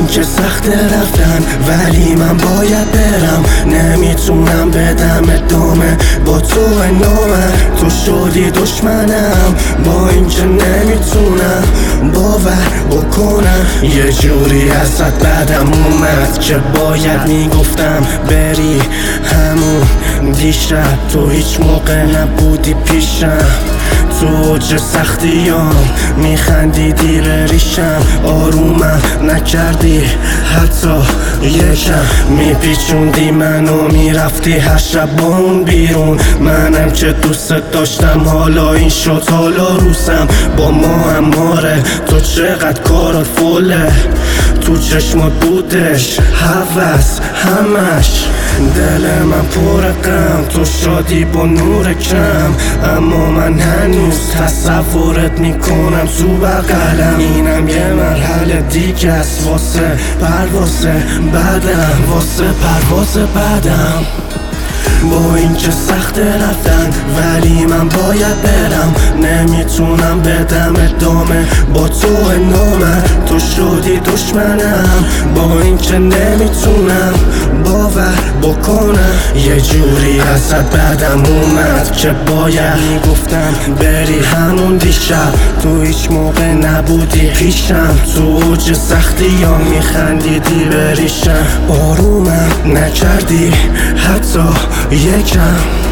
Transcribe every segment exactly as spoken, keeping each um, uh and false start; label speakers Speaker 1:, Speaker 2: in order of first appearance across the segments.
Speaker 1: که سخت رفتن ولی من باید برم، نمیتونم بدم ادامه با تو نامه. تو شدی دشمنم با اینکه نمیتونم باور بکنم. یه جوری ازت بعدم اومد که باید میگفتم بری همون دیشب. تو هیچ موقع نبودی پیشم، تو اوج سختیام میخندیدی به ریشم. آرومم نکردی حتی یکم، میپیچوندی منو میرفتی هر شب با اون بیرون. منم که دوست داشتم حالا این شد حالا روسم با ما اماره. تو چقدر کارات فوله، تو چشمات بودش هوس همش. دل من پر غم، تو شادی با نور کم، اما من هنوز تصورت میکنم تو بغلم. اینم یه مرحله دیگه است واسه پرواز بعدم، واسه پرواز بعدم. با اینکه سخت رفتن ولی من باید برم، نمیتونم بدم ادامه با تو نامه. تو شدی دشمنم با اینکه نمیتونم باور بکنم. یه جوری ازت بعدم اومد که باید میگفتم بری همون دیشب. تو هیچ موقع نبودی پیشم، تو اوج سختی ها میخندیدی به ریشم. آرومم نکردی حتی یکم.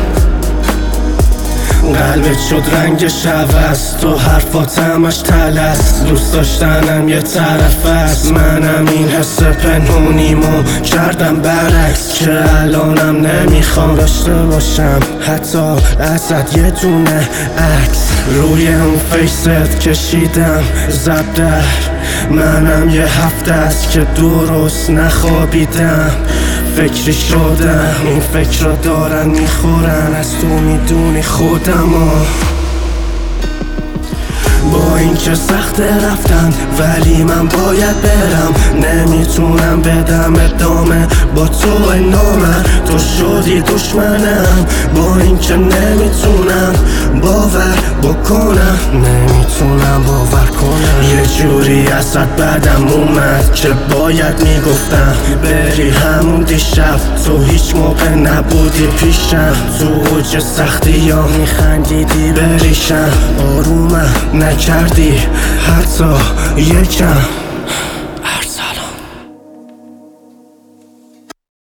Speaker 1: قلبت شد رنگش عوض، تو حرفات همش تلس. دوست داشتنم یه طرف است، منم این حس پنهونیمو کردم برعکس. که الانم نمیخوام داشته باشم حتی ازت یه دونه عکس. روی اون فیست کشیدم زبدر، منم یه هفته است که درست نخوابیدم. فکری شدم این فکر را دارن میخورن، از تو میدونی خودمو. با اینکه سخت رفتن ولی من باید برم، نمیتونم بدم ادامه با تو نامه. تو شدی دشمنم با اینکه نمیتونم باور بکنم، نمیتونم باور کنم. یه جوری ازت بعدم اومد که باید میگفتم بری همون دیشب. تو هیچ موقع نبودی پیشم، تو اوج سختی ها میخندیدی به ریشم. آرومم نکردی حتی یکم.